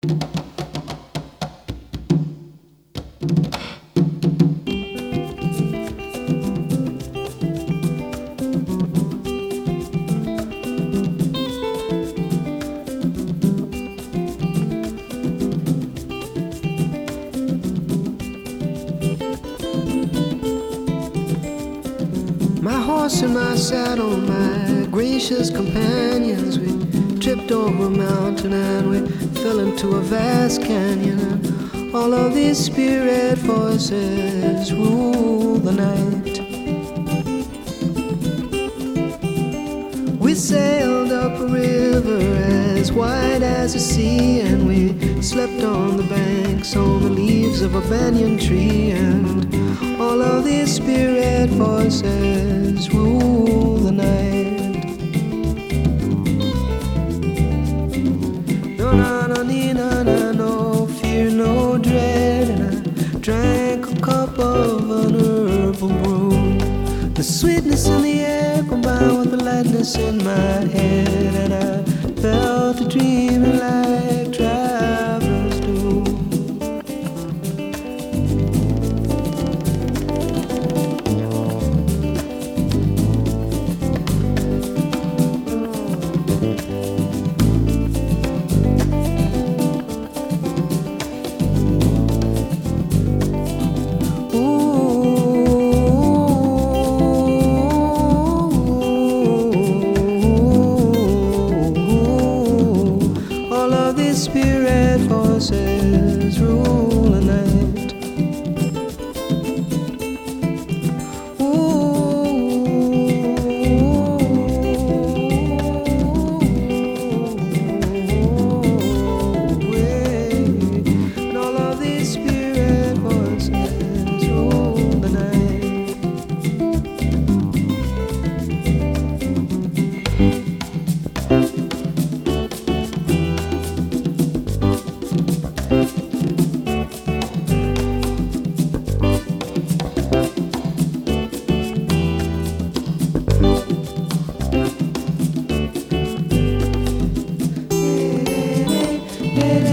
My horse and my saddle, my gracious companions, we tripped over a mountain and we fell into a vast canyon. And all of these spirit voices rule the night. We sailed up a river as wide as the sea, and we slept on the banks on the leaves of a banyan tree. And all of these spirit voices rule the night. No, no, no, no, no fear, no dread. And I drank a cup of an herbal brew. The sweetness in the air combined with the lightness in my head, and I felt a dreaming like travelers do. Spirit voices rule the night. And all of these spirit voices rule the night. Yeah.